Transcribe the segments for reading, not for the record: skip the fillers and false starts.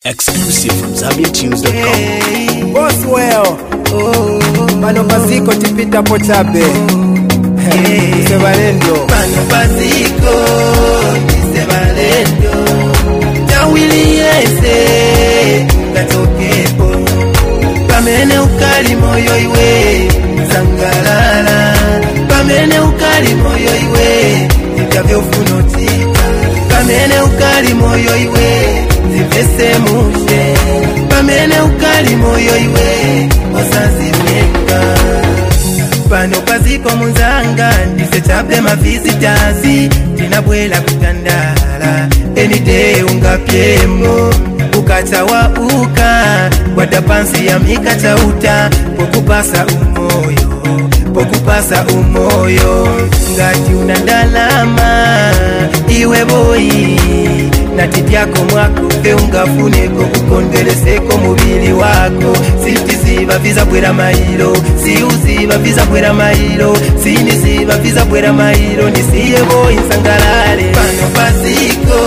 Exclusive from ZambianTunes.com. Boswell, Pano Pasiko tipita pochabe. Sevalendo. Pano Pasiko Sevalendo. Tawili yese ngatokepo. Pamene ukali moyo iwe sangalala. Pamene ukali moyo iwe ikavyofunotika. Pamene ukali moyo iwe zivese mushe. Pamene ukali moyo iwe osazimeka. Pano Pasiko munzanga ndise chape mafisitazi tinabwela kutandala any day ungapyemo ukachawa uka watapansi ya mikachauta pokupasa umoyo ngati unandalama iwe boyi natityako mwako fe ungafuneko kukondeleseko mubili wako sitiziba viza bwera mailo siuziba viza bwera mailo siniziba viza bwera mailo nisiye boyi nsangalale Pano Pasiko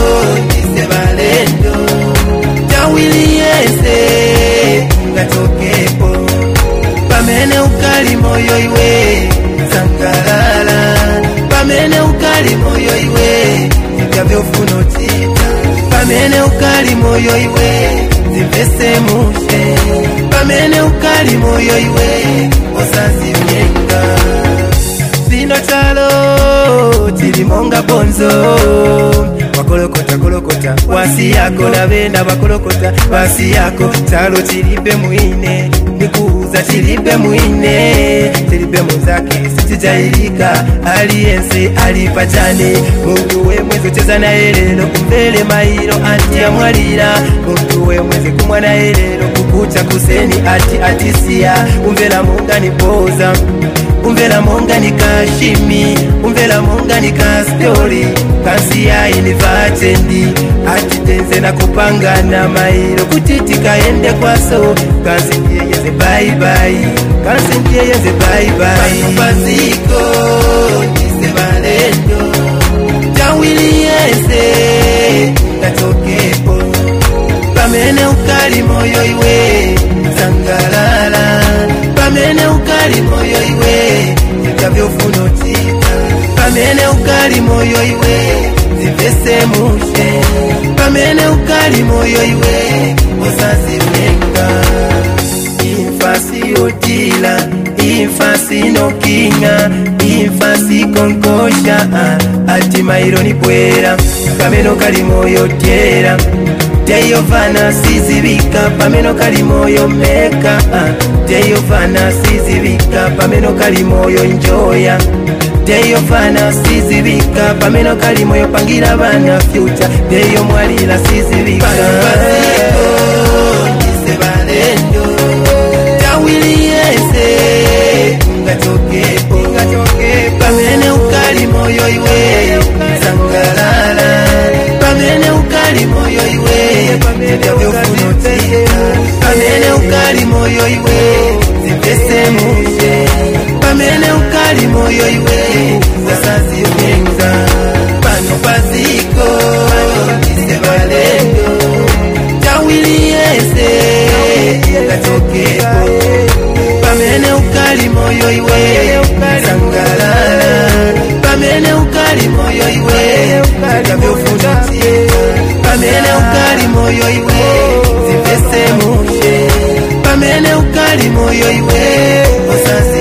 Sevalendo tawili yese ngatokepo pamene ukali moyo iwe sangalala pamene ukali moyo iwe ikavyofunotika pamene ukali moyo iwe zivese mushe pamene ukali moyo iwe osazimyeka sino chalo chilimonga bonzo wakolokota wasi yako na benda wakolokota wasi yako chalo chilipe muine nikuuza chilipe muine chilipe muzake sichijailika aliyense alipachane muntu we mwezi cheza na elelo kumbele mailo anti ya mwalira muntu we mwezi kumwana elelo kukucha kuseni atisia umvela munga nipoza umvela monga ni kashimi umvela monga ni kastori kansi ya inivatendi atitenze na kupangana mailo kutitika ende kwaso kansi ndiyeyeze bye bye kansi ndiyeyeze bye bye Pano Pasiko Sevalendo tawili yese ngatokepo pamene ukali moyo iwe sangalala pamene ukali moyo iwe ikavyofunotika pamene ukali moyo iwe zivese mushe pamene ukali moyo iwe osazimeka infasi otila infasi nokinga infasi konkosha ati mairo ni bwera pamene ukali moyo tyera Teyovana sizibika pameno kali moyo meka Teyovana sizibika pameno kali moyo njoya Teyovana sizibika pameno kali moyo pangira bana future Teyo mwalila sizibika Pano Pasiko Sevalendo tawili yese ngatokepo pamene ukali moyo iwe sangalala pamene ukali moyo iwe ikavyofunotika pamene ukali moyo iwe zivese mushe pamene ukali moyo iwe zasazimeka Pano Pasiko Sevalendo tawili yese ngatokepo pamene ukali moyo iwe sangalala pamene ukali moyo iwe ikavyofunotika pamene ukali moyo iwe zivese mushe pamene ukali moyo iwe osasi